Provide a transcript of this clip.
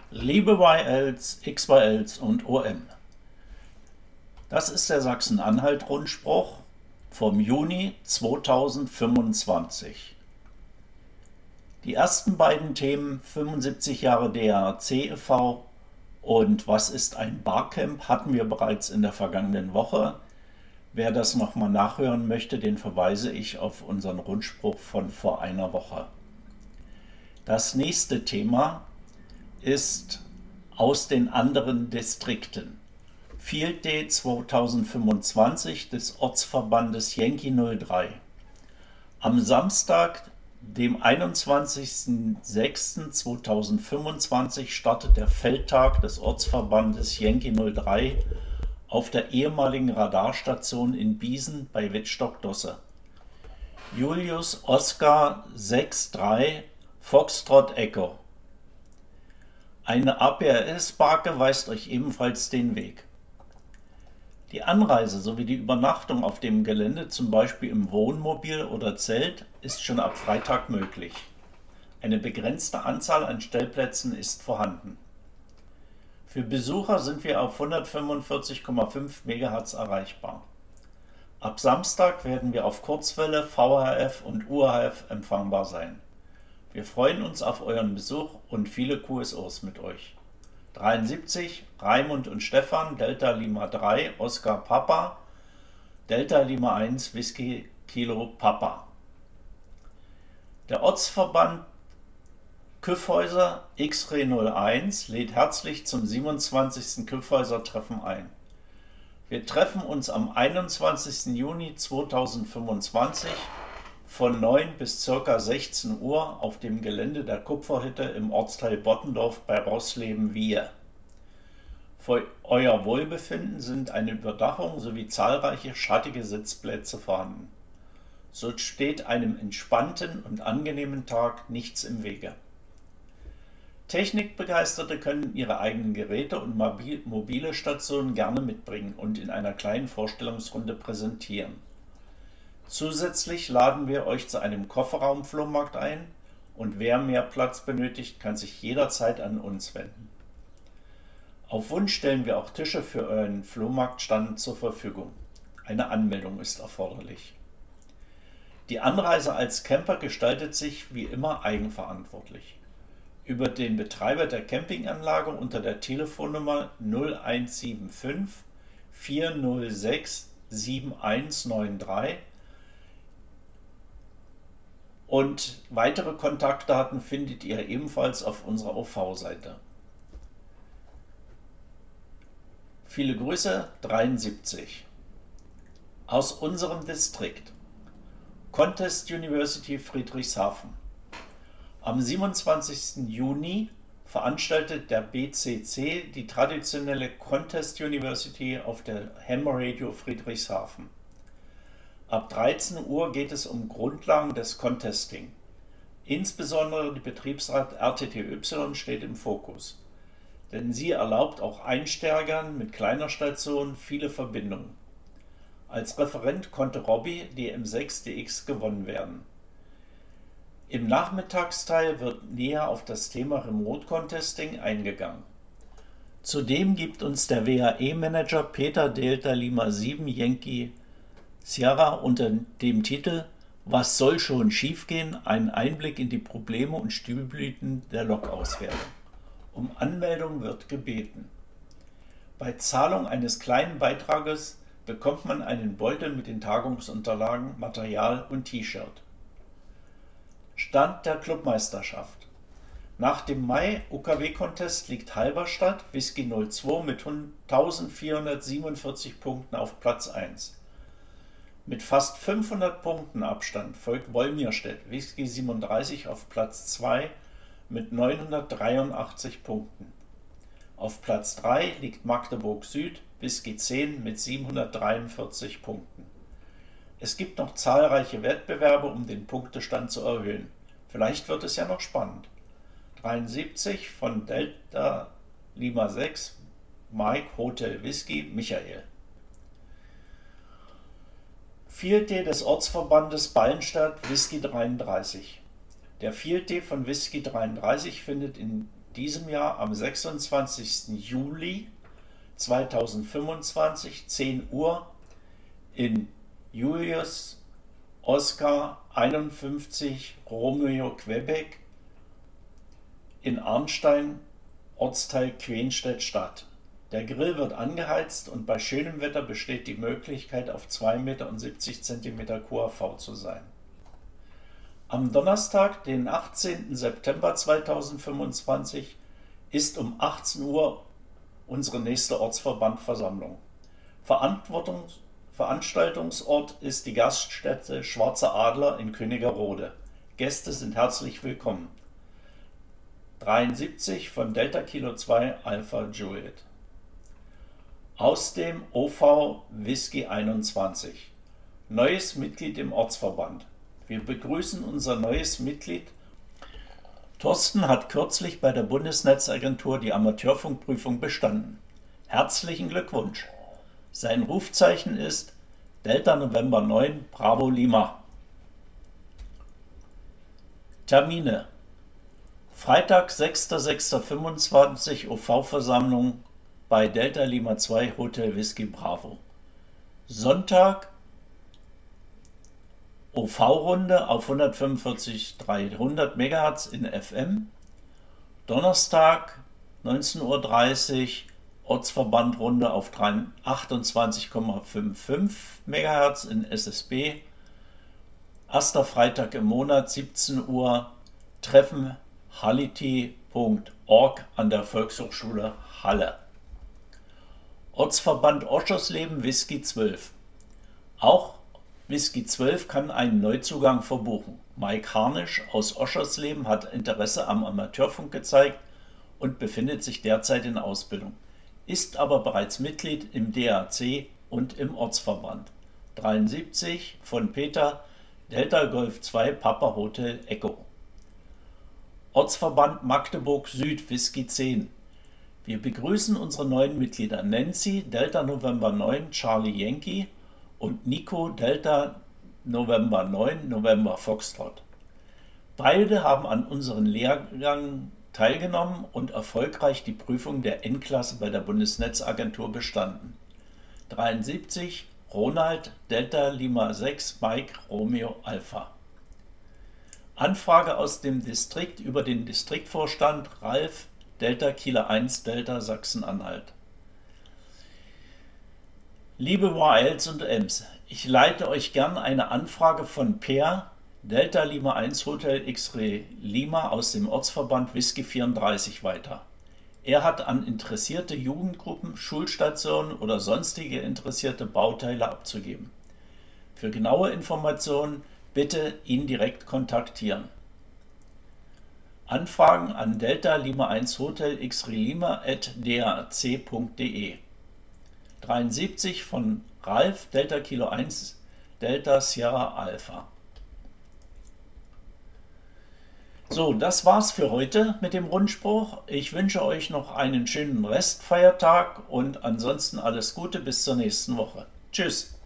Liebe YLs, XYLs und OM. Das ist der Sachsen-Anhalt-Rundspruch vom Juni 2025. Die ersten beiden Themen, 75 Jahre DRC e.V. und was ist ein Barcamp, hatten wir bereits in der vergangenen Woche. Wer das nochmal nachhören möchte, den verweise ich auf unseren Rundspruch von vor einer Woche. Das nächste Thema ist aus den anderen Distrikten. Field Day 2025 des Ortsverbandes Yankee 03. Am Samstag, dem 21.06.2025, startet der Feldtag des Ortsverbandes Yankee 03 auf der ehemaligen Radarstation in Biesen bei Wittstock-Dosse. Julius Oskar 63 Foxtrot Echo. Eine APRS-Barke weist euch ebenfalls den Weg. Die Anreise sowie die Übernachtung auf dem Gelände, zum Beispiel im Wohnmobil oder Zelt, ist schon ab Freitag möglich. Eine begrenzte Anzahl an Stellplätzen ist vorhanden. Für Besucher sind wir auf 145,5 MHz erreichbar. Ab Samstag werden wir auf Kurzwelle, VHF und UHF empfangbar sein. Wir freuen uns auf euren Besuch und viele QSOs mit euch. 73, Raimund und Stefan, Delta Lima 3, Oscar Papa, Delta Lima 1, Whisky Kilo Papa. Der Ortsverband Kyffhäuser X-Ray 01 lädt herzlich zum 27. Kyffhäuser-Treffen ein. Wir treffen uns am 21. Juni 2025 von 9 bis ca. 16 Uhr auf dem Gelände der Kupferhütte im Ortsteil Bottendorf bei Rossleben-Wiehe. Für euer Wohlbefinden sind eine Überdachung sowie zahlreiche schattige Sitzplätze vorhanden. So steht einem entspannten und angenehmen Tag nichts im Wege. Technikbegeisterte können ihre eigenen Geräte und mobile Stationen gerne mitbringen und in einer kleinen Vorstellungsrunde präsentieren. Zusätzlich laden wir euch zu einem Kofferraumflohmarkt ein und wer mehr Platz benötigt, kann sich jederzeit an uns wenden. Auf Wunsch stellen wir auch Tische für euren Flohmarktstand zur Verfügung. Eine Anmeldung ist erforderlich. Die Anreise als Camper gestaltet sich wie immer eigenverantwortlich. Über den Betreiber der Campinganlage unter der Telefonnummer 0175 406 7193 und weitere Kontaktdaten findet ihr ebenfalls auf unserer OV-Seite. Viele Grüße, 73. Aus unserem Distrikt. Contest University Friedrichshafen. Am 27. Juni veranstaltet der BCC die traditionelle Contest University auf der Ham Radio Friedrichshafen. Ab 13 Uhr geht es um Grundlagen des Contesting. Insbesondere die Betriebsrat RTTY steht im Fokus, denn sie erlaubt auch Einsteigern mit kleiner Station viele Verbindungen. Als Referent konnte Robby die M6 DX gewonnen werden. Im Nachmittagsteil wird näher auf das Thema Remote Contesting eingegangen. Zudem gibt uns der WAE-Manager Peter Delta Lima 7 Yankee Sierra unter dem Titel Was soll schon schiefgehen? Einen Einblick in die Probleme und Stilblüten der Lokauswertung. Um Anmeldung wird gebeten. Bei Zahlung eines kleinen Beitrages bekommt man einen Beutel mit den Tagungsunterlagen, Material und T-Shirt. Stand der Clubmeisterschaft. Nach dem Mai-UKW-Contest liegt Halberstadt Whisky 02 mit 1447 Punkten auf Platz 1. Mit fast 500 Punkten Abstand folgt Wolmirstedt Whisky 37 auf Platz 2 mit 983 Punkten. Auf Platz 3 liegt Magdeburg Süd Whisky 10 mit 743 Punkten. Es gibt noch zahlreiche Wettbewerbe, um den Punktestand zu erhöhen. Vielleicht wird es ja noch spannend. 73 von Delta Lima 6 Mike Hotel Whisky Michael. Field Day des Ortsverbandes Ballenstadt Whisky 33. Der Field Day von Whisky 33 findet in diesem Jahr am 26. Juli 2025, 10 Uhr, in Julius Oscar 51 Romeo Quebec in Arnstein, Ortsteil Quenstedt statt. Der Grill wird angeheizt und bei schönem Wetter besteht die Möglichkeit, auf 2,70 Meter QAV zu sein. Am Donnerstag, den 18. September 2025, ist um 18 Uhr unsere nächste Ortsverbandversammlung. Veranstaltungsort ist die Gaststätte Schwarzer Adler in Königerode. Gäste sind herzlich willkommen. 73 von Delta Kilo 2 Alpha Juliet. Aus dem OV Whisky 21. Neues Mitglied im Ortsverband. Wir begrüßen unser neues Mitglied. Thorsten hat kürzlich bei der Bundesnetzagentur die Amateurfunkprüfung bestanden. Herzlichen Glückwunsch! Sein Rufzeichen ist Delta November 9 Bravo Lima. Termine: Freitag, 6.6.25 OV-Versammlung bei Delta Lima 2 Hotel Whisky Bravo. Sonntag OV-Runde auf 145.300 MHz in FM. Donnerstag 19:30 Uhr Ortsverbandrunde auf 28,55 MHz in SSB. Erster Freitag im Monat 17 Uhr Treffen hality.org an der Volkshochschule Halle. Ortsverband Oschersleben Whisky 12. Auch Whisky 12 kann einen Neuzugang verbuchen. Mike Harnisch aus Oschersleben hat Interesse am Amateurfunk gezeigt und befindet sich derzeit in Ausbildung, ist aber bereits Mitglied im DAC und im Ortsverband. 73 von Peter, Delta Golf 2 Papa Hotel Echo. Ortsverband Magdeburg Süd Whisky 10. Wir begrüßen unsere neuen Mitglieder Nancy, Delta November 9, Charlie Yankee und Nico, Delta November 9, November Foxtrot. Beide haben an unseren Lehrgang teilgenommen und erfolgreich die Prüfung der N-Klasse bei der Bundesnetzagentur bestanden. 73 Ronald, Delta Lima 6, Mike, Romeo Alpha. Anfrage aus dem Distrikt über den Distriktvorstand Ralf, Delta Kieler 1, Delta Sachsen-Anhalt. Liebe YLs und Ems, ich leite euch gern eine Anfrage von Per, Delta Lima 1 Hotel X-Ray Lima aus dem Ortsverband Whisky 34 weiter. Er hat an interessierte Jugendgruppen, Schulstationen oder sonstige interessierte Bauteile abzugeben. Für genaue Informationen bitte ihn direkt kontaktieren. Anfragen an Delta Lima 1 Hotel X-Ray Lima @dac.de. 73 von Ralf, Delta Kilo 1, Delta Sierra Alpha. So, das war's für heute mit dem Rundspruch. Ich wünsche euch noch einen schönen Restfeiertag und ansonsten alles Gute bis zur nächsten Woche. Tschüss.